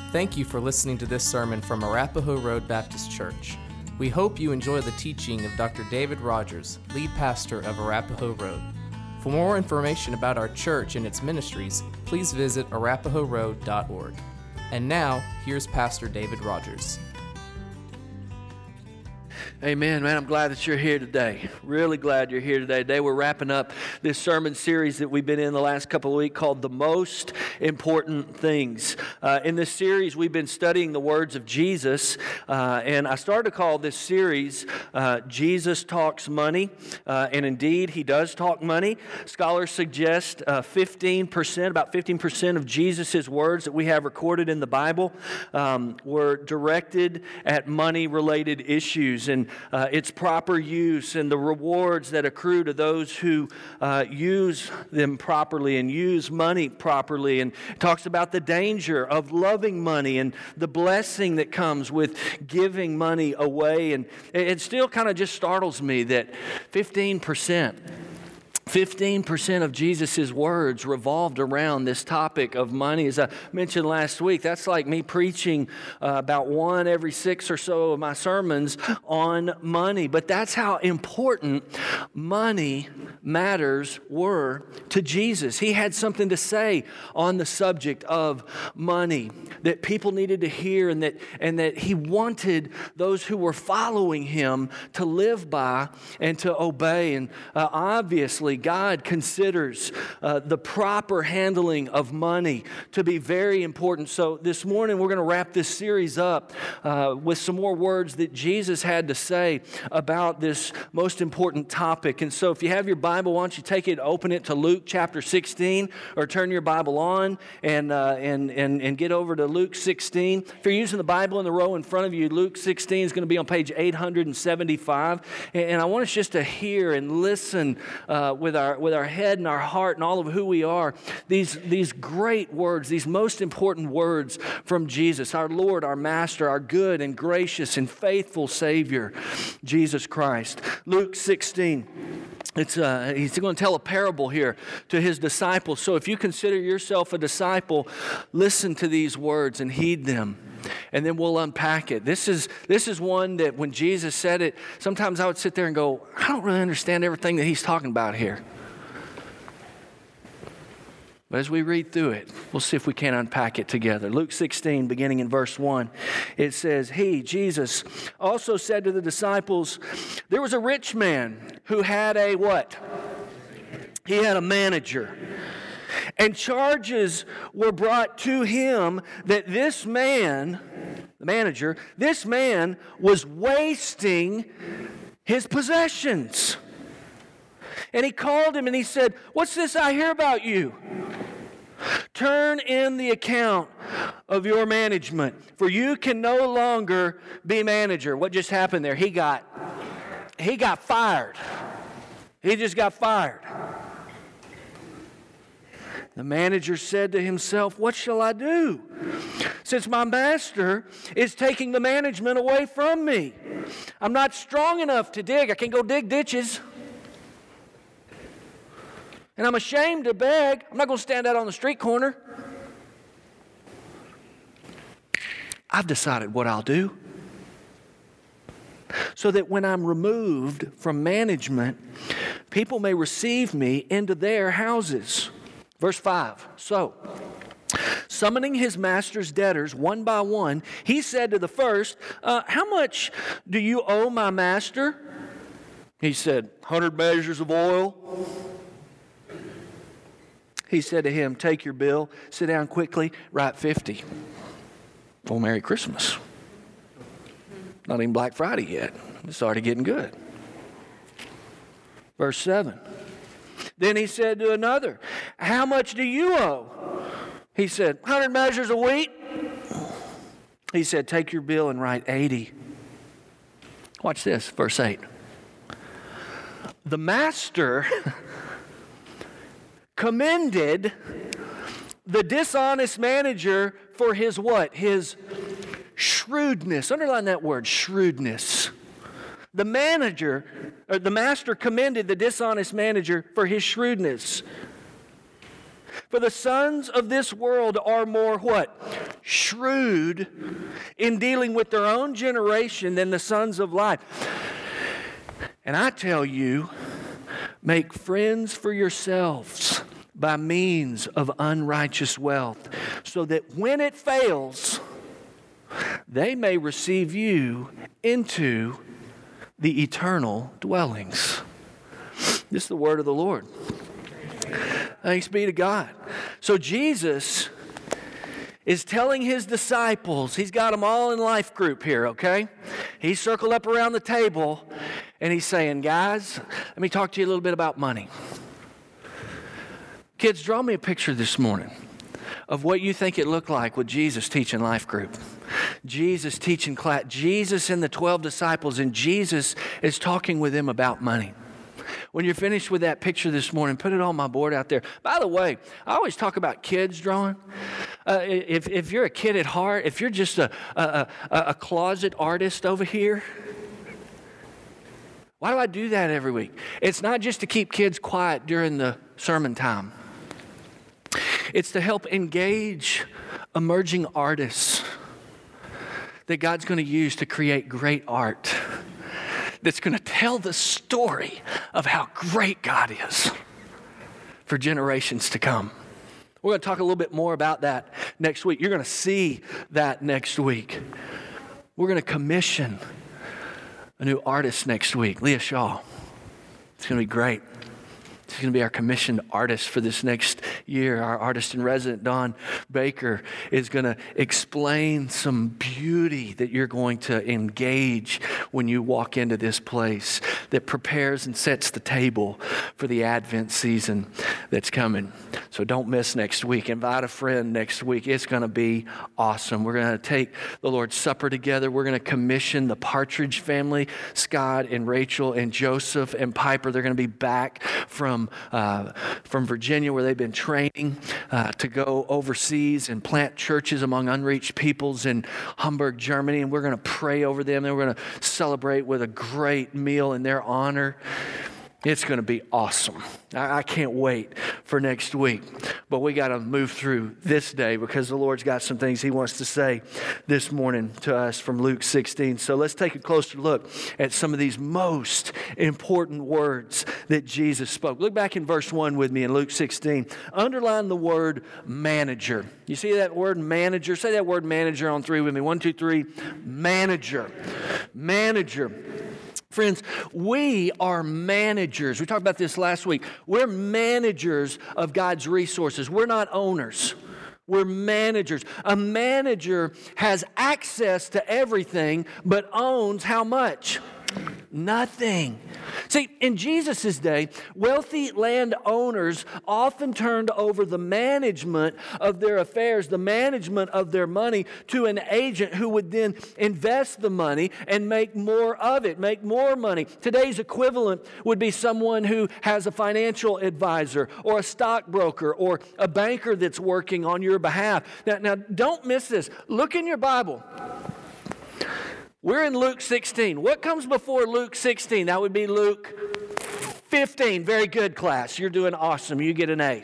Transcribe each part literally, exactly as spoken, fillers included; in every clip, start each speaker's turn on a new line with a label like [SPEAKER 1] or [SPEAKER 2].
[SPEAKER 1] Thank you for listening to this sermon from Arapahoe Road Baptist Church. We hope you enjoy the teaching of Doctor David Rogers, lead pastor of Arapahoe Road. For more information about our church and its ministries, please visit arapahoe road dot org. And now, here's Pastor David Rogers.
[SPEAKER 2] Amen, man. I'm glad that you're here today. Really glad you're here today. Today we're wrapping up this sermon series that we've been in the last couple of weeks called The Most Important Things. Uh, in this series, we've been studying the words of Jesus, uh, and I started to call this series uh, Jesus Talks Money, uh, and indeed, He does talk money. Scholars suggest uh, fifteen percent, about fifteen percent of Jesus' words that we have recorded in the Bible um, were directed at money-related issues, and uh, its proper use and the rewards that accrue to those who uh, use them properly and use money properly, and talks about the danger of loving money and the blessing that comes with giving money away. And it still kind of just startles me that fifteen percent fifteen percent of Jesus' words revolved around this topic of money. As I mentioned last week, that's like me preaching uh, about one every six or so of my sermons on money. But that's how important money matters were to Jesus. He had something to say on the subject of money that people needed to hear, and that, and that He wanted those who were following Him to live by and to obey. And uh, obviously, God considers uh, the proper handling of money to be very important. So this morning we're going to wrap this series up uh, with some more words that Jesus had to say about this most important topic. And so if you have your Bible, why don't you take it, open it to Luke chapter sixteen, or turn your Bible on and uh, and and and get over to Luke sixteen. If you're using the Bible in the row in front of you, Luke sixteen is going to be on page eight hundred seventy-five. And I want us just to hear and listen uh, with our with our head and our heart and all of who we are, these these great words, these most important words from Jesus, our Lord, our Master, our good and gracious and faithful Savior, Jesus Christ. Luke sixteen. It's uh, he's going to tell a parable here to His disciples. So if you consider yourself a disciple, listen to these words and heed them, and then we'll unpack it. This is this is one that when Jesus said it, sometimes I would sit there and go, I don't really understand everything that He's talking about here. But as we read through it, we'll see if we can unpack it together. Luke sixteen, beginning in verse one, it says, He, Jesus, also said to the disciples, there was a rich man who had a what? He had a manager. And charges were brought to him that this man, the manager, this man was wasting his possessions. And he called him and he said, what's this I hear about you? Turn in the account of your management, for you can no longer be manager. What just happened there? He got, he got fired. He just got fired. The manager said to himself, what shall I do, since my master is taking the management away from me? I'm not strong enough to dig. I can't go dig ditches. And I'm ashamed to beg. I'm not going to stand out on the street corner. I've decided what I'll do, so that when I'm removed from management, people may receive me into their houses. Verse five, so, summoning his master's debtors one by one, he said to the first, uh, how much do you owe my master? He said, hundred measures of oil. He said to him, take your bill, sit down quickly, write fifty. Well, Merry Christmas. Not even Black Friday yet. It's already getting good. Verse seven. Then he said to another, how much do you owe? He said, hundred measures of wheat. He said, take your bill and write eighty. Watch this, verse eight. The master commended the dishonest manager for his what? His shrewdness. Underline that word, shrewdness. The manager, or the master commended the dishonest manager for his shrewdness. For the sons of this world are more what? Shrewd in dealing with their own generation than the sons of light. And I tell you, make friends for yourselves by means of unrighteous wealth, so that when it fails, they may receive you into the eternal dwellings. This is the word of the Lord. Thanks be to God. So Jesus is telling his disciples, he's got them all in life group here, okay? He's circled up around the table, and he's saying, guys, let me talk to you a little bit about money. Kids, draw me a picture this morning of what you think it looked like with Jesus teaching life group. Jesus teaching class, Jesus and the twelve disciples, and Jesus is talking with them about money. When you're finished with that picture this morning, put it on my board out there. By the way, I always talk about kids drawing. Uh, if, if you're a kid at heart, if you're just a, a, a, a closet artist over here, why do I do that every week? It's not just to keep kids quiet during the sermon time. It's to help engage emerging artists that God's going to use to create great art that's going to tell the story of how great God is for generations to come. We're going to talk a little bit more about that next week. You're going to see that next week. We're going to commission a new artist next week, Leah Shaw. It's going to be great. She's going to be our commissioned artist for this next year. Our artist in resident, Don Baker, is going to explain some beauty that you're going to engage when you walk into this place that prepares and sets the table for the Advent season that's coming. So don't miss next week. Invite a friend next week. It's going to be awesome. We're going to take the Lord's Supper together. We're going to commission the Partridge family, Scott and Rachel and Joseph and Piper. They're going to be back from Uh, from Virginia, where they've been training uh, to go overseas and plant churches among unreached peoples in Hamburg, Germany. And we're going to pray over them. And we're going to celebrate with a great meal in their honor. It's going to be awesome. I, I can't wait for next week. But we got to move through this day because the Lord's got some things He wants to say this morning to us from Luke sixteen. So let's take a closer look at some of these most important words that Jesus spoke. Look back in verse one with me in Luke sixteen. Underline the word manager. You see that word manager? Say that word manager on three with me. One, two, three. Manager. Manager. Friends, we are managers. We talked about this last week. We're managers of God's resources. We're not owners. We're managers. A manager has access to everything, but owns how much? Nothing. See, in Jesus' day, wealthy landowners often turned over the management of their affairs, the management of their money, to an agent who would then invest the money and make more of it, make more money. Today's equivalent would be someone who has a financial advisor or a stockbroker or a banker that's working on your behalf. Now, now don't miss this. Look in your Bible. We're in Luke sixteen. What comes before Luke sixteen? That would be Luke fifteen. Very good, class. You're doing awesome. You get an A.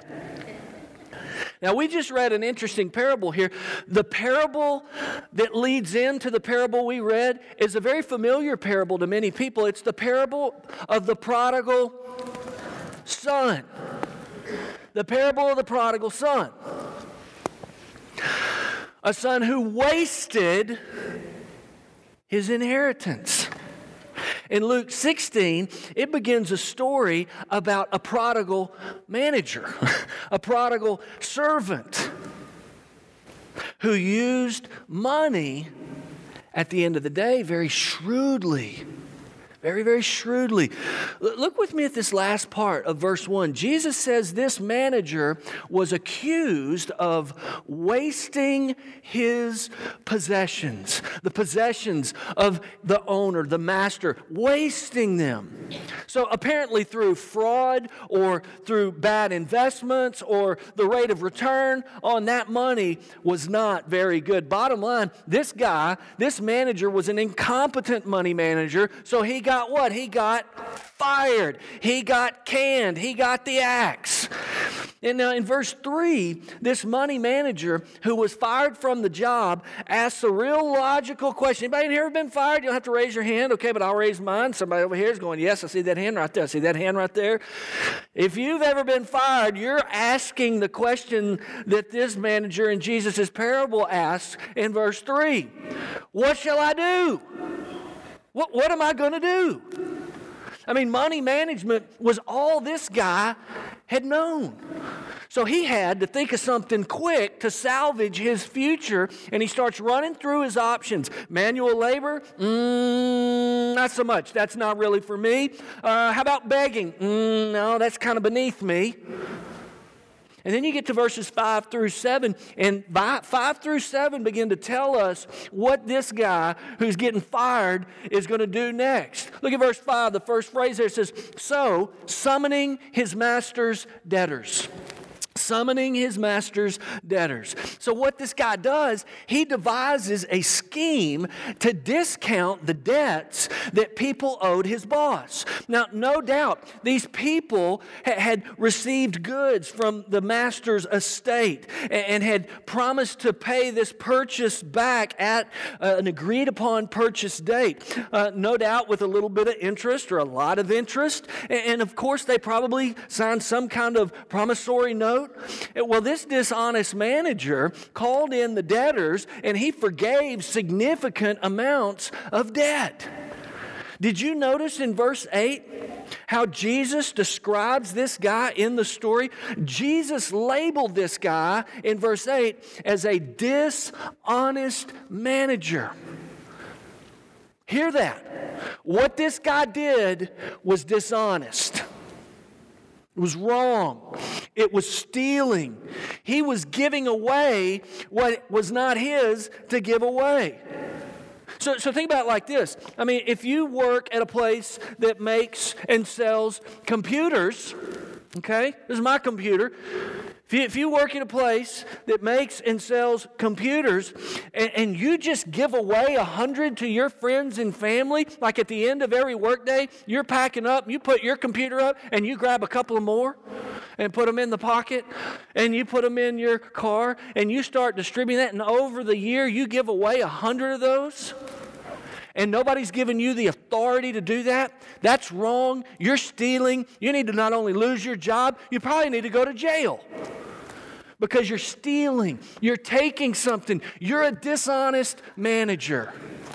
[SPEAKER 2] Now, we just read an interesting parable here. The parable that leads into the parable we read is a very familiar parable to many people. It's the parable of the prodigal son. The parable of the prodigal son. A son who wasted his inheritance. In Luke sixteen, it begins a story about a prodigal manager, a prodigal servant who used money at the end of the day very shrewdly. Very, very shrewdly. Look with me at this last part of verse one. Jesus says this manager was accused of wasting his possessions. The possessions of the owner, the master, wasting them. So apparently through fraud or through bad investments or the rate of return on that money was not very good. Bottom line, this guy, this manager was an incompetent money manager, so he got Got what? He got fired. He got canned. He got the axe. And now in verse three, this money manager who was fired from the job asks a real logical question. Anybody in here ever been fired? You don't have to raise your hand, okay, but I'll raise mine. Somebody over here is going, yes, I see that hand right there. I see that hand right there. If you've ever been fired, you're asking the question that this manager in Jesus' parable asks in verse three. What shall I do? What, what am I going to do? I mean, money management was all this guy had known. So he had to think of something quick to salvage his future, and he starts running through his options. Manual labor? Mm, not so much. That's not really for me. Uh, how about begging? Mm, no, that's kind of beneath me. And then you get to verses five through seven, and five through seven begin to tell us what this guy who's getting fired is going to do next. Look at verse five. The first phrase there says, so, summoning his master's debtors. Summoning his master's debtors. So what this guy does, he devises a scheme to discount the debts that people owed his boss. Now, no doubt, these people ha- had received goods from the master's estate and, and had promised to pay this purchase back at uh, an agreed upon purchase date. Uh, no doubt with a little bit of interest or a lot of interest. And, and of course, they probably signed some kind of promissory note. Well, this dishonest manager called in the debtors and he forgave significant amounts of debt. Did you notice in verse eight how Jesus describes this guy in the story? Jesus labeled this guy in verse eight as a dishonest manager. Hear that. What this guy did was dishonest. It was wrong. It was stealing. He was giving away what was not his to give away. So, so think about it like this. I mean, if you work at a place that makes and sells computers, okay, this is my computer. If you, if you work at a place that makes and sells computers and, and you just give away a hundred to your friends and family, like at the end of every workday, you're packing up, you put your computer up and you grab a couple of more and put them in the pocket and you put them in your car and you start distributing that, and over the year you give away a hundred of those. And nobody's giving you the authority to do that, that's wrong. You're stealing. You need to not only lose your job, you probably need to go to jail. Because you're stealing. You're taking something. You're a dishonest manager.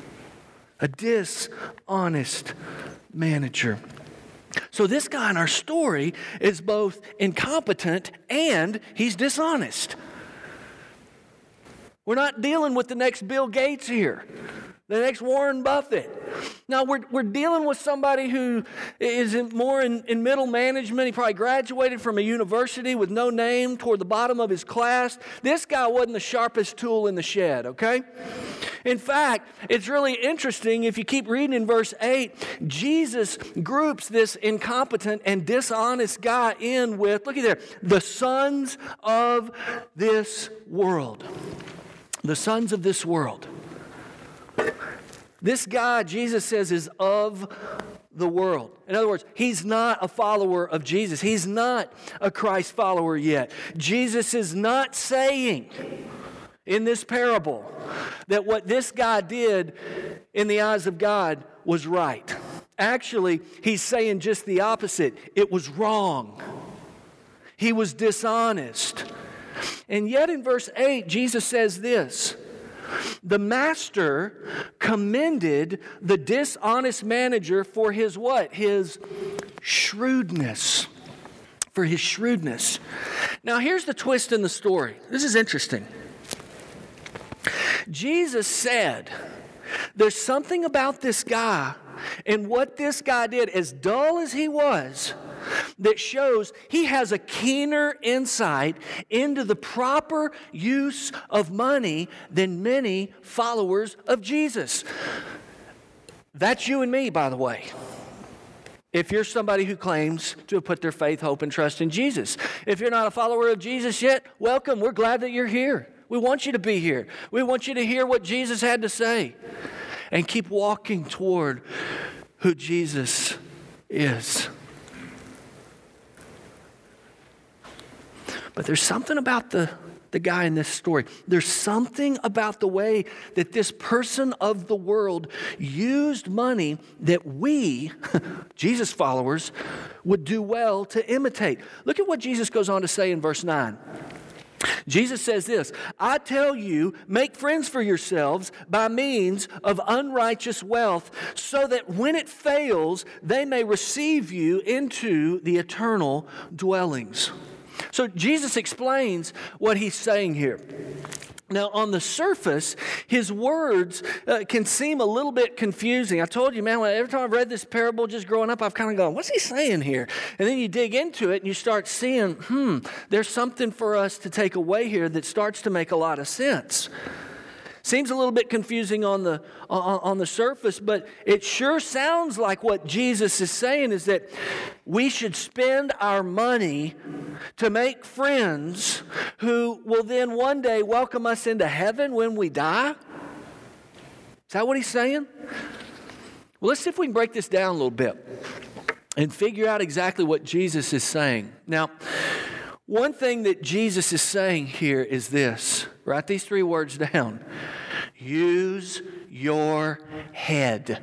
[SPEAKER 2] A dishonest manager. So this guy in our story is both incompetent and he's dishonest. We're not dealing with the next Bill Gates here. The next Warren Buffett. Now, we're, we're dealing with somebody who is in, more in, in middle management. He probably graduated from a university with no name toward the bottom of his class. This guy wasn't the sharpest tool in the shed, okay? In fact, it's really interesting if you keep reading in verse eight, Jesus groups this incompetent and dishonest guy in with, look at there, the sons of this world. The sons of this world. This guy, Jesus says, is of the world. In other words, he's not a follower of Jesus. He's not a Christ follower yet. Jesus is not saying in this parable that what this guy did in the eyes of God was right. Actually, he's saying just the opposite. It was wrong. He was dishonest. And yet in verse eight, Jesus says this. The master commended the dishonest manager for his what? His shrewdness. For his shrewdness. Now here's the twist in the story. This is interesting. Jesus said, there's something about this guy and what this guy did, as dull as he was, that shows he has a keener insight into the proper use of money than many followers of Jesus. That's you and me, by the way. If you're somebody who claims to have put their faith, hope, and trust in Jesus. If you're not a follower of Jesus yet, welcome. We're glad that you're here. We want you to be here. We want you to hear what Jesus had to say and keep walking toward who Jesus is. But there's something about the, the guy in this story. There's something about the way that this person of the world used money that we, Jesus followers, would do well to imitate. Look at what Jesus goes on to say in verse nine. Jesus says this, I tell you, make friends for yourselves by means of unrighteous wealth, so that when it fails, they may receive you into the eternal dwellings. So Jesus explains what he's saying here. Now, on the surface, his words uh, can seem a little bit confusing. I told you, man, every time I've read this parable just growing up, I've kind of gone, what's he saying here? And then you dig into it and you start seeing, hmm, there's something for us to take away here that starts to make a lot of sense. Seems a little bit confusing on the on, on the surface, but it sure sounds like what Jesus is saying is that we should spend our money to make friends who will then one day welcome us into heaven when we die. Is that what he's saying? Well, let's see if we can break this down a little bit and figure out exactly what Jesus is saying. Now, one thing that Jesus is saying here is this. Write these three words down. Use your head.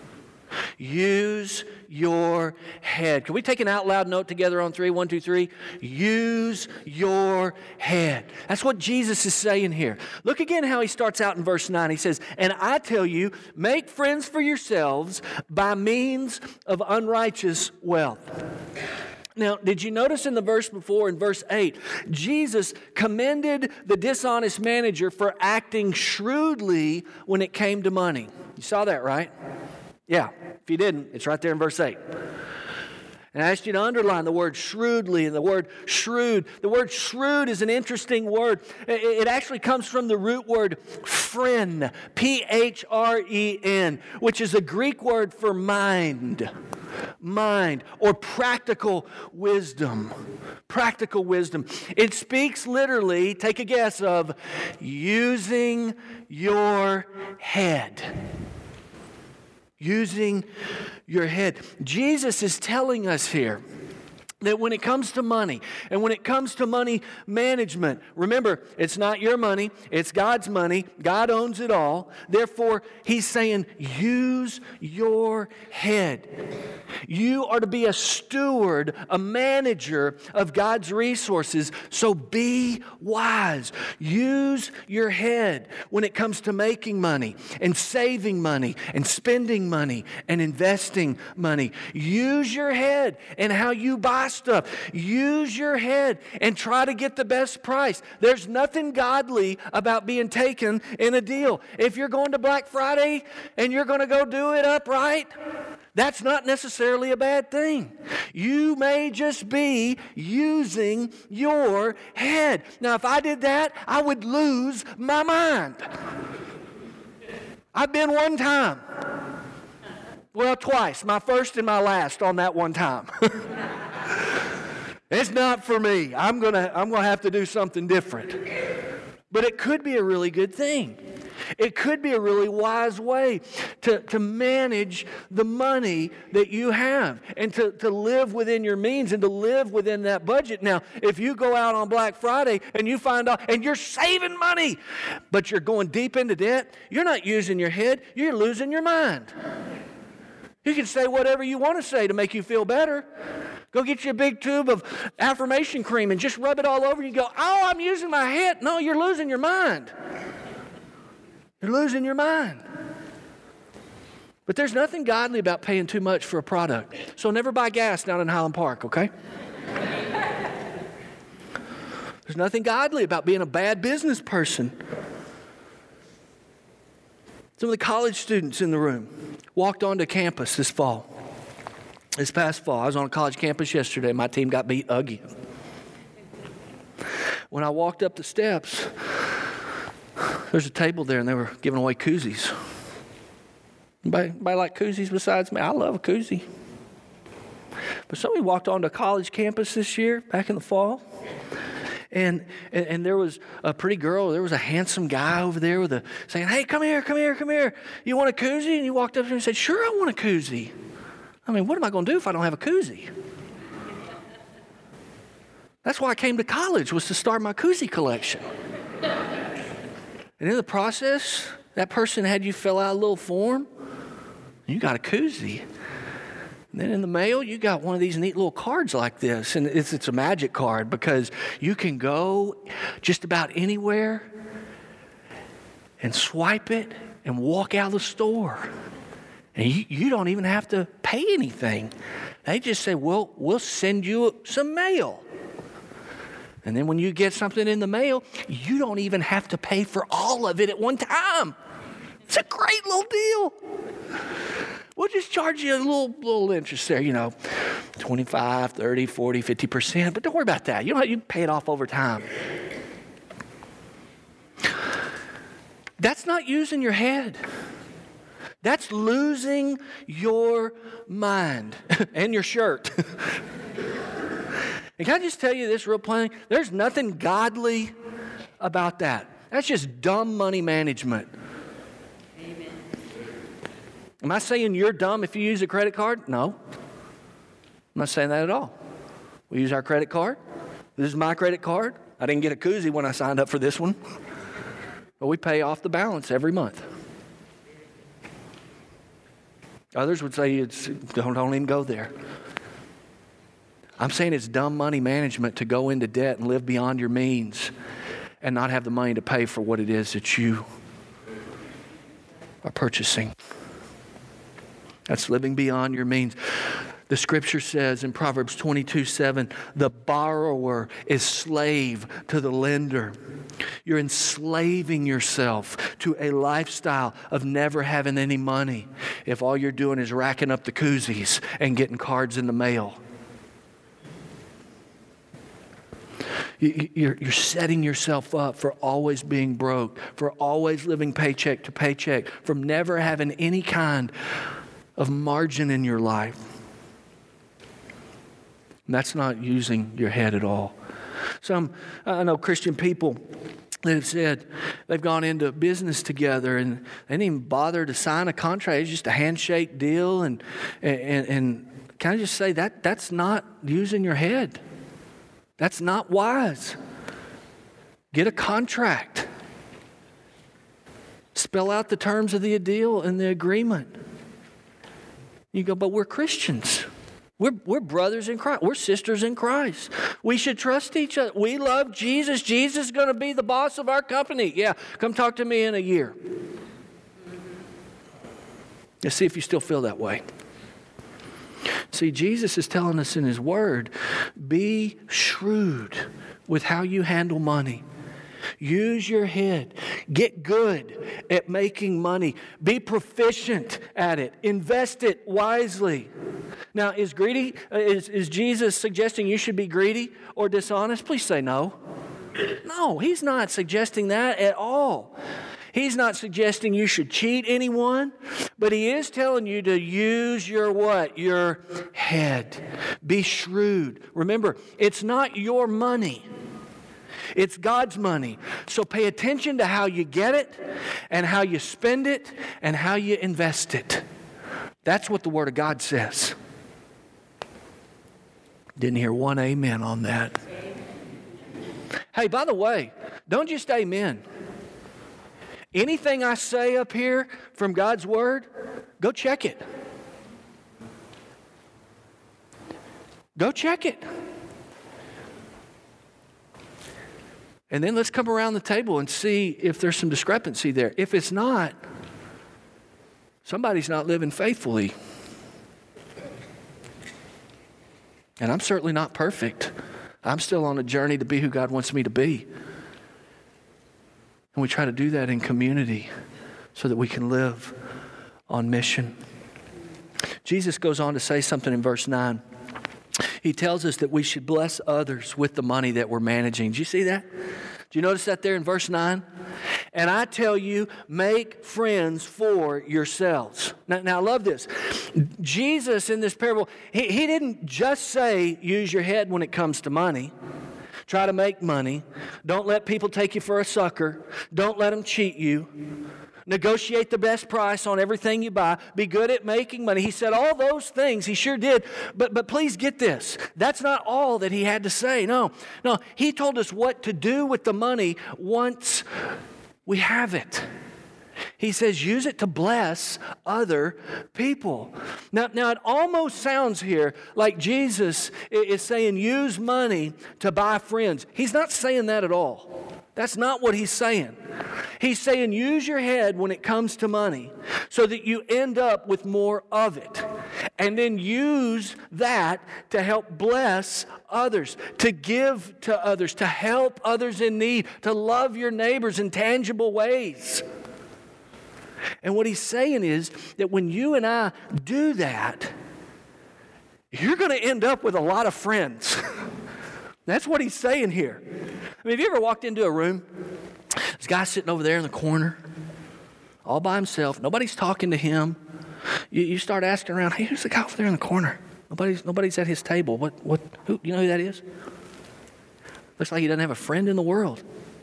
[SPEAKER 2] Use your head. Can we take an out loud note together on three? One, two, three. Use your head. That's what Jesus is saying here. Look again how he starts out in verse nine. He says, and I tell you, make friends for yourselves by means of unrighteous wealth. Now, did you notice in the verse before, in verse eight, Jesus commended the dishonest manager for acting shrewdly when it came to money. You saw that, right? Yeah. If you didn't, it's right there in verse eight. And I asked you to underline the word shrewdly and the word shrewd. The word shrewd is an interesting word. It actually comes from the root word phren, P H R E N, which is a Greek word for mind. Mind or practical wisdom. Practical wisdom. It speaks literally, take a guess, of using your head. Using your head. Jesus is telling us here that when it comes to money and when it comes to money management, remember, it's not your money, it's God's money. God owns it all. Therefore, he's saying, use your head. You are to be a steward, a manager of God's resources, so be wise. Use your head when it comes to making money and saving money and spending money and investing money. Use your head in how you buy stuff. Use your head and try to get the best price. There's nothing godly about being taken in a deal. If you're going to Black Friday and you're going to go do it upright, that's not necessarily a bad thing. You may just be using your head. Now, if I did that, I would lose my mind. I've been one time. Well, twice. My first and my last on that one time. It's not for me. I'm gonna, I'm gonna have to do something different. But it could be a really good thing. It could be a really wise way to, to manage the money that you have and to, to live within your means and to live within that budget. Now, if you go out on Black Friday and you find out and you're saving money, but you're going deep into debt, you're not using your head, you're losing your mind. You can say whatever you want to say to make you feel better. Go get you a big tube of affirmation cream and just rub it all over. You go, oh, I'm using my head. No, you're losing your mind. You're losing your mind. But there's nothing godly about paying too much for a product. So never buy gas down in Highland Park, okay? There's nothing godly about being a bad business person. Some of the college students in the room walked onto campus this fall. This past fall, I was on a college campus yesterday. My team got beat again. When I walked up the steps, there's a table there, and they were giving away koozies. Anybody, anybody like koozies besides me? I love a koozie. But somebody walked onto a college campus this year, back in the fall, and, and and there was a pretty girl. There was a handsome guy over there with a saying, "Hey, come here, come here, come here. You want a koozie?" And he walked up to him and said, "Sure, I want a koozie." I mean, what am I going to do if I don't have a koozie? That's why I came to college, was to start my koozie collection. And in the process, that person had you fill out a little form. You got a koozie. And then in the mail, you got one of these neat little cards like this. And it's, it's a magic card because you can go just about anywhere and swipe it and walk out of the store. And you, you don't even have to pay anything. They just say, well, we'll send you some mail. And then when you get something in the mail, you don't even have to pay for all of it at one time. It's a great little deal. We'll just charge you a little, little interest there, you know, twenty-five, thirty, forty, fifty percent. But don't worry about that. You know, you pay it off over time. That's not using your head. That's losing your mind and your shirt. And can I just tell you this real plain? There's nothing godly about that. That's just dumb money management. Amen. Am I saying you're dumb if you use a credit card? No. I'm not saying that at all. We use our credit card. This is my credit card. I didn't get a koozie when I signed up for this one. But we pay off the balance every month. Others would say, it's, don't, don't even go there. I'm saying it's dumb money management to go into debt and live beyond your means and not have the money to pay for what it is that you are purchasing. That's living beyond your means. The scripture says in Proverbs twenty-two seven, the borrower is slave to the lender. You're enslaving yourself to a lifestyle of never having any money if all you're doing is racking up the koozies and getting cards in the mail. You're, you're setting yourself up for always being broke, for always living paycheck to paycheck, from never having any kind of margin in your life. And that's not using your head at all. Some, I know Christian people that have said they've gone into business together and they didn't even bother to sign a contract. It's just a handshake deal. And, and, and can I just say that that's not using your head. That's not wise. Get a contract. Spell out the terms of the deal and the agreement. You go, but we're Christians. We're, we're brothers in Christ. We're sisters in Christ. We should trust each other. We love Jesus. Jesus is going to be the boss of our company. Yeah, come talk to me in a year. Let's see if you still feel that way. See, Jesus is telling us in His Word, be shrewd with how you handle money. Use your head. Get good at making money. Be proficient at it. Invest it wisely. Now, is greedy? Is, is Jesus suggesting you should be greedy or dishonest? Please say no. No, He's not suggesting that at all. He's not suggesting you should cheat anyone, but He is telling you to use your what? Your head. Be shrewd. Remember, it's not your money. It's God's money. So pay attention to how you get it and how you spend it and how you invest it. That's what the Word of God says. Didn't hear one amen on that. Hey, by the way, don't just amen. Anything I say up here from God's Word, go check it. Go check it. And then let's come around the table and see if there's some discrepancy there. If it's not, somebody's not living faithfully. And I'm certainly not perfect. I'm still on a journey to be who God wants me to be. And we try to do that in community so that we can live on mission. Jesus goes on to say something in verse nine. He tells us that we should bless others with the money that we're managing. Do you see that? Do you notice that there in verse nine? And I tell you, make friends for yourselves. Now, now I love this. Jesus in this parable, he, he didn't just say, use your head when it comes to money. Try to make money. Don't let people take you for a sucker. Don't let them cheat you. Negotiate the best price on everything you buy. Be good at making money. He said all those things. He sure did. But but please get this. That's not all that he had to say. No, no. He told us what to do with the money once we have it. He says use it to bless other people. Now, now it almost sounds here like Jesus is saying use money to buy friends. He's not saying that at all. That's not what he's saying. He's saying use your head when it comes to money so that you end up with more of it. And then use that to help bless others, to give to others, to help others in need, to love your neighbors in tangible ways. And what he's saying is that when you and I do that, you're going to end up with a lot of friends. That's what he's saying here. I mean, have you ever walked into a room? This guy sitting over there in the corner, all by himself. Nobody's talking to him. You, you start asking around, hey, who's the guy over there in the corner? Nobody's nobody's at his table. What? What? Who? You know who that is? Looks like he doesn't have a friend in the world.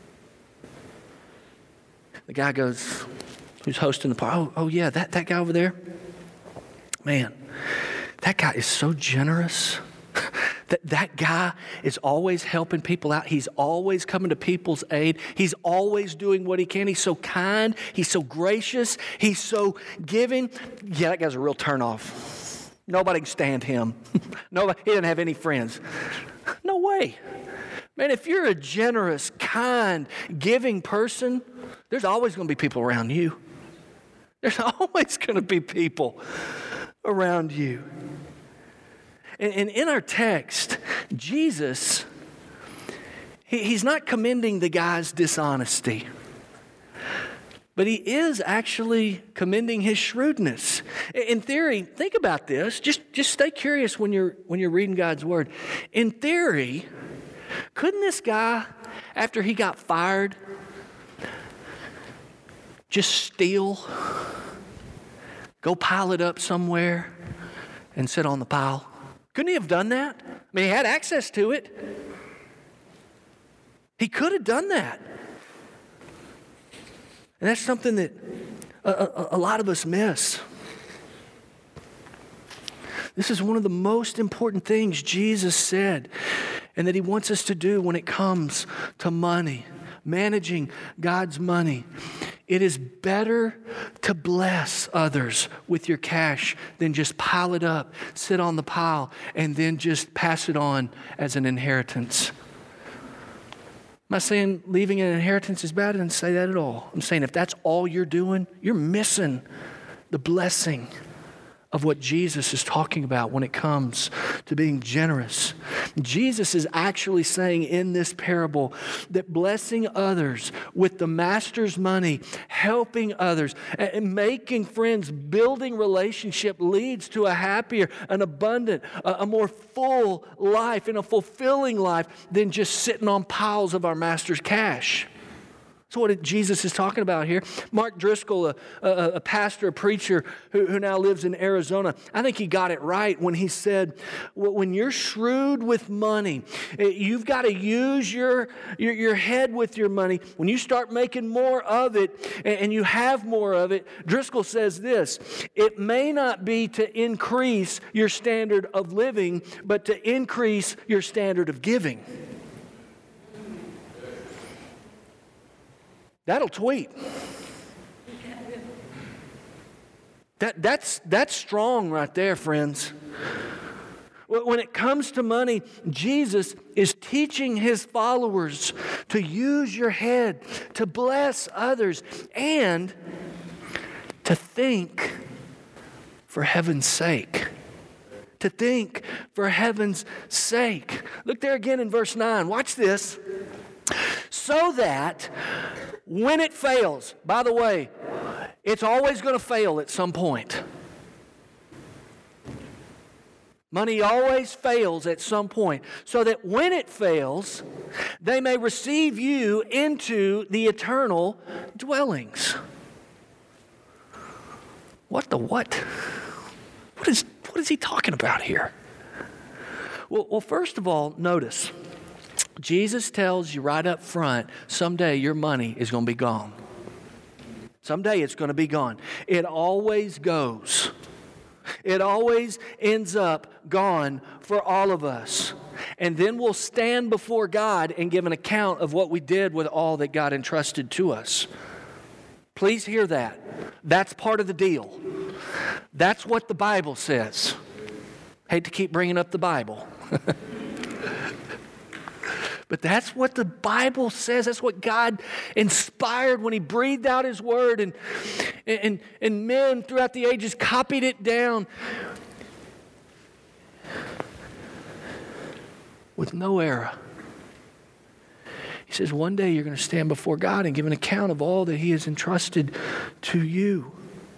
[SPEAKER 2] The guy goes, who's hosting the party? Oh, oh yeah, that, that guy over there. Man, that guy is so generous. That that guy is always helping people out. He's always coming to people's aid. He's always doing what he can. He's so kind. He's so gracious. He's so giving. Yeah, that guy's a real turnoff. Nobody can stand him. Nobody. He doesn't have any friends. No way. Man, if you're a generous, kind, giving person, there's always going to be people around you. There's always going to be people around you. And in our text, Jesus, he's not commending the guy's dishonesty, but he is actually commending his shrewdness. In theory, think about this. Just, just stay curious when you're, when you're reading God's word. In theory, couldn't this guy, after he got fired, just steal, go pile it up somewhere, and sit on the pile? Couldn't he have done that? I mean, he had access to it. He could have done that. And that's something that a, a, a lot of us miss. This is one of the most important things Jesus said and that he wants us to do when it comes to money, managing God's money. It is better to bless others with your cash than just pile it up, sit on the pile, and then just pass it on as an inheritance. I'm not saying leaving an inheritance is bad. I didn't say that at all. I'm saying if that's all you're doing, you're missing the blessing of what Jesus is talking about when it comes to being generous. Jesus is actually saying in this parable that blessing others with the master's money, helping others, and making friends, building relationship leads to a happier, an abundant, a more full life and a fulfilling life than just sitting on piles of our master's cash. That's what Jesus is talking about here. Mark Driscoll, a, a, a pastor, a preacher who, who now lives in Arizona, I think he got it right when he said, well, when you're shrewd with money, you've got to use your, your, your head with your money. When you start making more of it and, and you have more of it, Driscoll says this, it may not be to increase your standard of living, but to increase your standard of giving. That'll tweet. That, that's, that's strong right there, friends. When it comes to money, Jesus is teaching his followers to use your head, to bless others, and to think for heaven's sake. To think for heaven's sake. Look there again in verse nine. Watch this. So that when it fails, by the way, it's always going to fail at some point. Money always fails at some point. So that when it fails, they may receive you into the eternal dwellings. What the what? What is, what is he talking about here? Well, well, first of all, notice. Jesus tells you right up front, someday your money is going to be gone. Someday it's going to be gone. It always goes. It always ends up gone for all of us. And then we'll stand before God and give an account of what we did with all that God entrusted to us. Please hear that. That's part of the deal. That's what the Bible says. Hate to keep bringing up the Bible. But that's what the Bible says. That's what God inspired when He breathed out His Word. And, and, and men throughout the ages copied it down with no error. He says, one day you're going to stand before God and give an account of all that He has entrusted to you.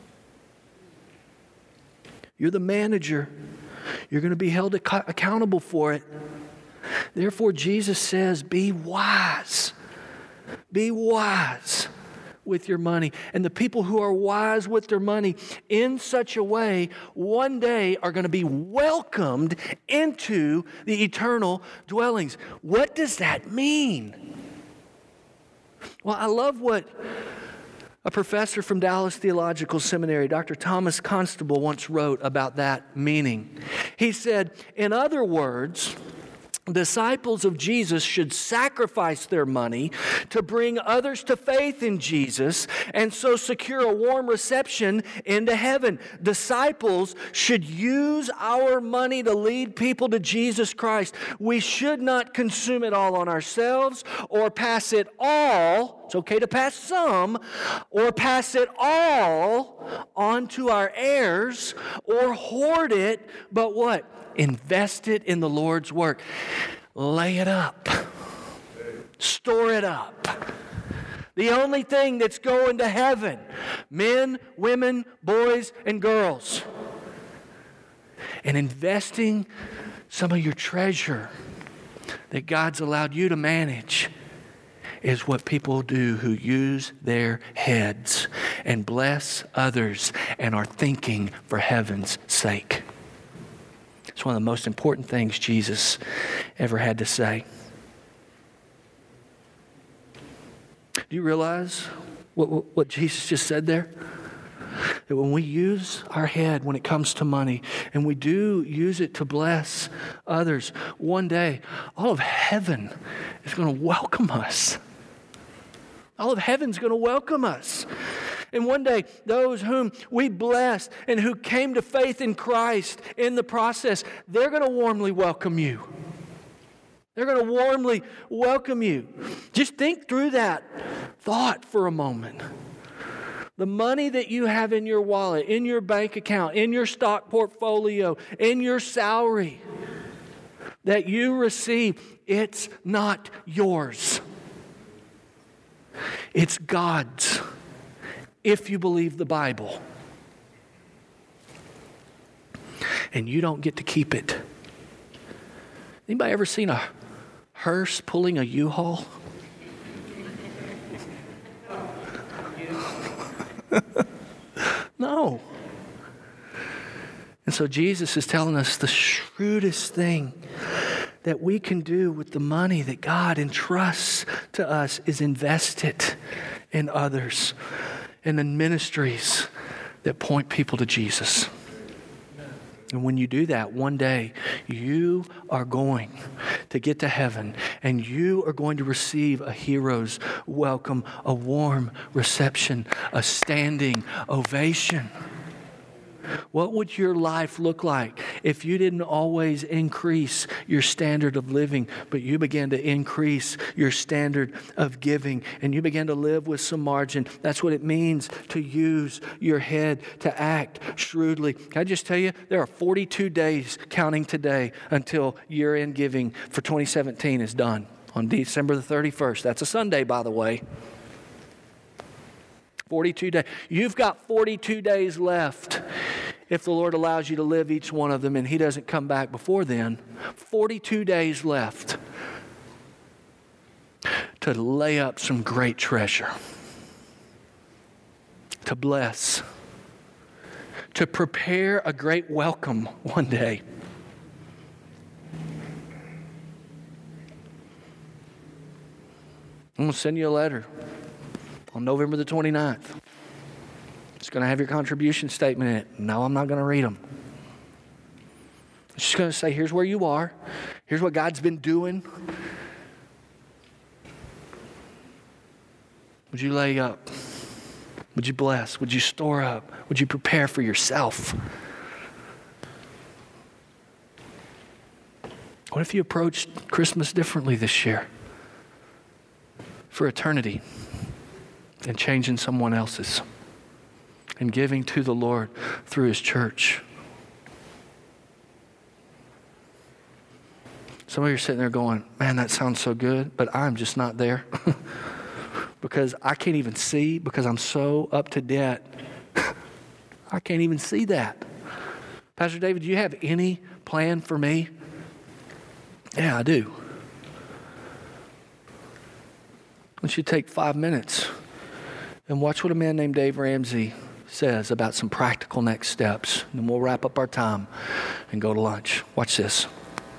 [SPEAKER 2] You're the manager. You're going to be held ac- accountable for it. Therefore, Jesus says, be wise. Be wise with your money. And the people who are wise with their money in such a way, one day are going to be welcomed into the eternal dwellings. What does that mean? Well, I love what a professor from Dallas Theological Seminary, Doctor Thomas Constable, once wrote about that meaning. He said, in other words, disciples of Jesus should sacrifice their money to bring others to faith in Jesus and so secure a warm reception into heaven. Disciples should use our money to lead people to Jesus Christ. We should not consume it all on ourselves or pass it all. It's okay to pass some, or pass it all on to our heirs, or hoard it, but what? Invest it in the Lord's work. Lay it up. Store it up. The only thing that's going to heaven, men, women, boys, and girls. And investing some of your treasure that God's allowed you to manage is what people do who use their heads and bless others and are thinking for heaven's sake. It's one of the most important things Jesus ever had to say. Do you realize what, what, what Jesus just said there? That when we use our head when it comes to money, and we do use it to bless others, one day all of heaven is going to welcome us. All of heaven's going to welcome us. And one day, those whom we blessed and who came to faith in Christ in the process, they're going to warmly welcome you. They're going to warmly welcome you. Just think through that thought for a moment. The money that you have in your wallet, in your bank account, in your stock portfolio, in your salary that you receive, it's not yours. It's God's, if you believe the Bible. And you don't get to keep it. Anybody ever seen a hearse pulling a U-Haul? No. And so Jesus is telling us the shrewdest thing that we can do with the money that God entrusts to us is invest it in others and in ministries that point people to Jesus. And when you do that, one day you are going to get to heaven and you are going to receive a hero's welcome, a warm reception, a standing ovation. What would your life look like if you didn't always increase your standard of living, but you began to increase your standard of giving and you began to live with some margin? That's what it means to use your head, to act shrewdly. Can I just tell you, there are forty-two days counting today until year-end giving for twenty seventeen is done on December the thirty-first. That's a Sunday, by the way. forty-two days. You've got forty-two days left if the Lord allows you to live each one of them and He doesn't come back before then. forty-two days left to lay up some great treasure, to bless, to prepare a great welcome one day. I'm going to send you a letter on November the twenty-ninth. It's going to have your contribution statement in it. No, I'm not going to read them. It's just going to say, here's where you are. Here's what God's been doing. Would you lay up? Would you bless? Would you store up? Would you prepare for yourself? What if you approached Christmas differently this year? For eternity. And changing someone else's. And giving to the Lord through His church. Some of you are sitting there going, man, that sounds so good, but I'm just not there. Because I can't even see, because I'm so up to debt. I can't even see that. Pastor David, do you have any plan for me? Yeah, I do. Why don't you take five minutes and watch what a man named Dave Ramsey says about some practical next steps. And then we'll wrap up our time and go to lunch. Watch this.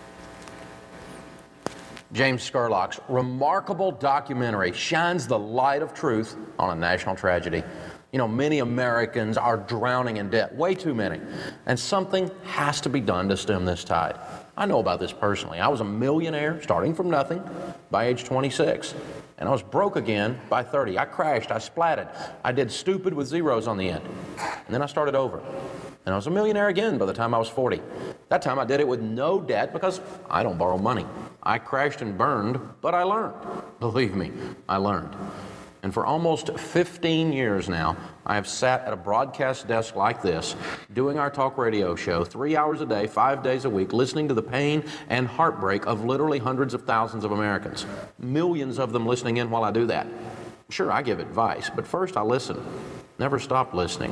[SPEAKER 3] James Scurlock's remarkable documentary shines the light of truth on a national tragedy. You know, many Americans are drowning in debt, way too many, and something has to be done to stem this tide. I know about this personally. I was a millionaire starting from nothing by age twenty-six, and I was broke again by thirty. I crashed, I splatted, I did stupid with zeros on the end, and then I started over. And I was a millionaire again by the time I was forty. That time I did it with no debt because I don't borrow money. I crashed and burned, but I learned. Believe me, I learned. And for almost fifteen years now, I have sat at a broadcast desk like this, doing our talk radio show three hours a day, five days a week, listening to the pain and heartbreak of literally hundreds of thousands of Americans. Millions of them listening in while I do that. Sure, I give advice, but first I listen. Never stop listening.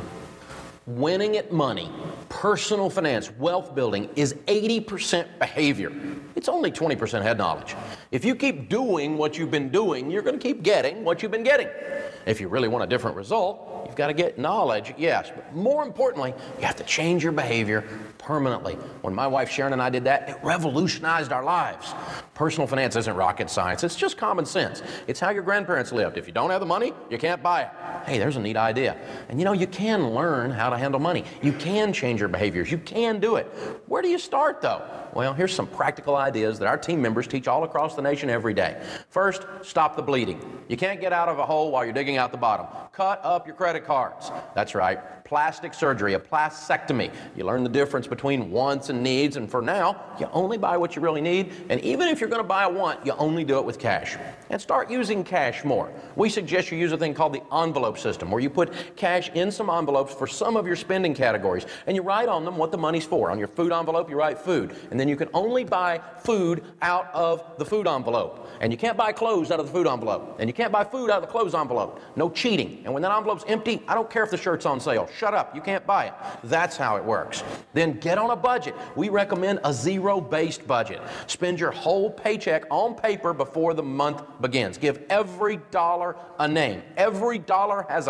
[SPEAKER 3] Winning at money, personal finance, wealth building is eighty percent behavior. It's only twenty percent head knowledge. If you keep doing what you've been doing, you're going to keep getting what you've been getting. If you really want a different result, you've got to get knowledge, yes. But more importantly, you have to change your behavior permanently. When my wife Sharon and I did that, it revolutionized our lives. Personal finance isn't rocket science. It's just common sense. It's how your grandparents lived. If you don't have the money, you can't buy it. Hey, there's a neat idea. And you know, you can learn how to handle money. You can change your behaviors. You can do it. Where do you start, though? Well, here's some practical ideas that our team members teach all across the nation every day. First, stop the bleeding. You can't get out of a hole while you're digging out the bottom. Cut up your credit cards. That's right. Plastic surgery, a plastectomy. You learn the difference between wants and needs, and for now, you only buy what you really need, and even if you're going to buy a want, you only do it with cash. And start using cash more. We suggest you use a thing called the envelope system, where you put cash in some envelopes for some of your spending categories, and you write on them what the money's for. On your food envelope, you write food, and then you can only buy food out of the food envelope. And you can't buy clothes out of the food envelope, and you can't buy food out of the clothes envelope. No cheating. And when that envelope's empty, I don't care if the shirt's on sale. Shut up, you can't buy it. That's how it works. Then get on a budget. We recommend a zero-based budget. Spend your whole paycheck on paper before the month begins. Give every dollar a name. Every dollar has a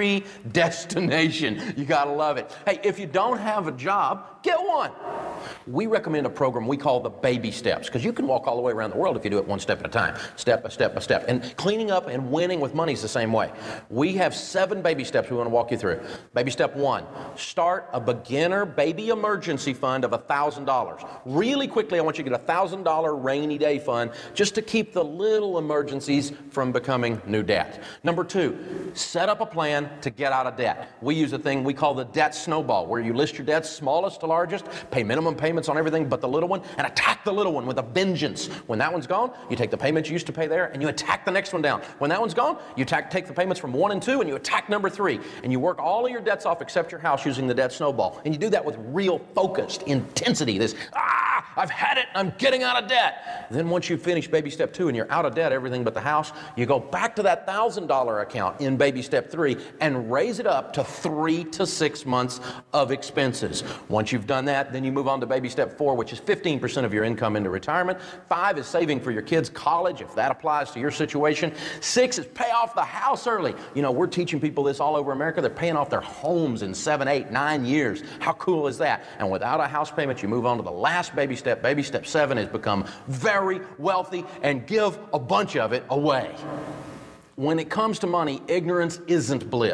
[SPEAKER 3] predestination. You gotta love it. Hey, if you don't have a job, get one. We recommend a program we call the baby steps, because you can walk all the way around the world if you do it one step at a time, step by step by step. And cleaning up and winning with money is the same way. We have seven baby steps we want to walk you through. Baby step one, start a beginner baby emergency fund of one thousand dollars. Really quickly, I want you to get a one thousand dollars rainy day fund just to keep the little emergencies from becoming new debt. Number two, set up a plan to get out of debt. We use a thing we call the debt snowball, where you list your debts smallest to largest, pay minimum payments on everything but the little one, and attack the little one with a vengeance. When that one's gone, you take the payments you used to pay there and you attack the next one down. When that one's gone, you attack, take the payments from one and two and you attack number three. And you work all of your debts off except your house using the debt snowball. And you do that with real focused intensity. This, ah, I've had it, I'm getting out of debt. Then once you finish baby step two and you're out of debt, everything but the house, you go back to that one thousand dollars account in baby step three and raise it up to three to six months of expenses. Once you've done that, then you move on to baby step four, which is fifteen percent of your income into retirement. Five is saving for your kids' college, if that applies to your situation. Six is pay off the house early. You know, we're teaching people this all over America. They're paying off their homes in seven, eight, nine years. How cool is that? And without a house payment, you move on to the last baby step. Baby step seven is become very wealthy and give a bunch of it away. When it comes to money, ignorance isn't bliss.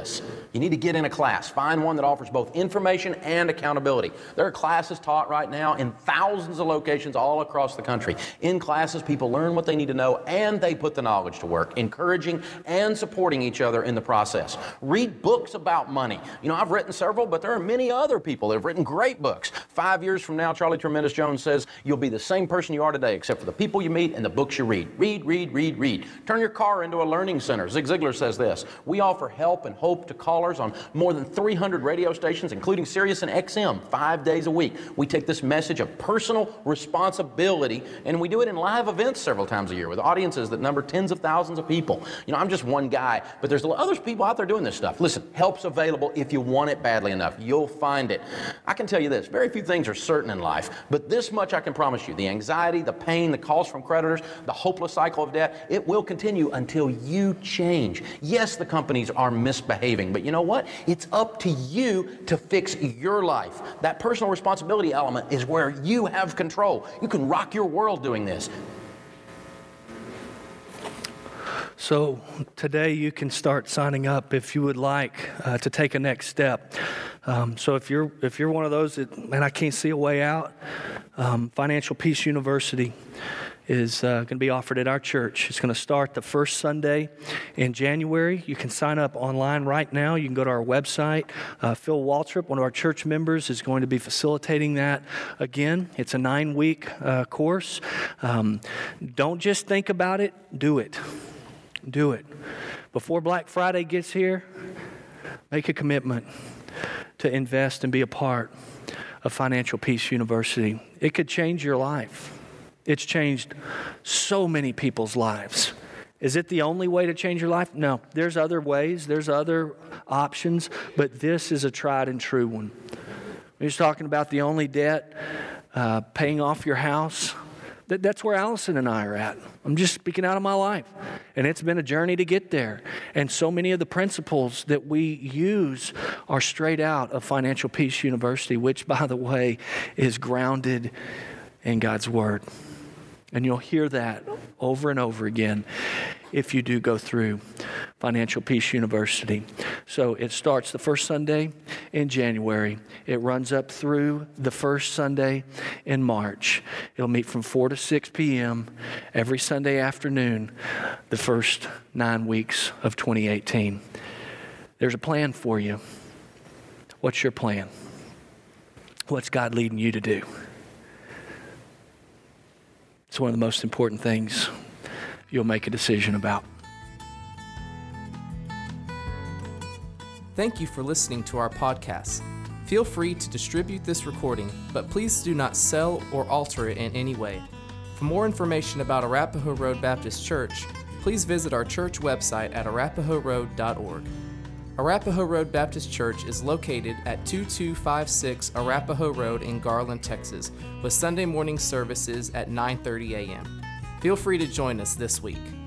[SPEAKER 3] You need to get in a class. Find one that offers both information and accountability. There are classes taught right now in thousands of locations all across the country. In classes, people learn what they need to know and they put the knowledge to work, encouraging and supporting each other in the process. Read books about money. You know, I've written several, but there are many other people that have written great books. Five years from now, Charlie Tremendous Jones says, you'll be the same person you are today, except for the people you meet and the books you read. Read, read, read, read. Turn your car into a learning center. Zig Ziglar says this, we offer help and hope to callers on more than three hundred radio stations, including Sirius and X M, five days a week. We take this message of personal responsibility, and we do it in live events several times a year with audiences that number tens of thousands of people. You know, I'm just one guy, but there's other people out there doing this stuff. Listen, help's available if you want it badly enough. You'll find it. I can tell you this, very few things are certain in life, but this much I can promise you. The anxiety, the pain, the calls from creditors, the hopeless cycle of debt, it will continue until you change. Yes, the companies are misbehaving, but you know what? It's up to you to fix your life. That personal responsibility element is where you have control. You can rock your world doing this.
[SPEAKER 4] So today you can start signing up if you would like uh, to take a next step. Um, so if you're if you're one of those that, man, I can't see a way out, um, Financial Peace University is uh, going to be offered at our church. It's going to start the first Sunday in January. You can sign up online right now. You can go to our website. Uh, Phil Waltrip, one of our church members, is going to be facilitating that again. It's a nine-week uh, course. Um, don't just think about it, do it. Do it. Before Black Friday gets here, make a commitment to invest and be a part of Financial Peace University. It could change your life. It's changed so many people's lives. Is it the only way to change your life? No. There's other ways. There's other options. But this is a tried and true one. We're just talking about the only debt, uh, paying off your house. That, that's where Allison and I are at. I'm just speaking out of my life. And it's been a journey to get there. And so many of the principles that we use are straight out of Financial Peace University, which, by the way, is grounded in God's Word. And you'll hear that over and over again if you do go through Financial Peace University. So it starts the first Sunday in January. It runs up through the first Sunday in March. It'll meet from four to six p.m. every Sunday afternoon, the first nine weeks of twenty eighteen. There's a plan for you. What's your plan? What's God leading you to do? It's one of the most important things you'll make a decision about.
[SPEAKER 1] Thank you for listening to our podcast. Feel free to distribute this recording, but please do not sell or alter it in any way. For more information about Arapahoe Road Baptist Church, please visit our church website at arapahoe road dot org. Arapahoe Road Baptist Church is located at two two five six Arapahoe Road in Garland, Texas, with Sunday morning services at nine thirty a.m. Feel free to join us this week.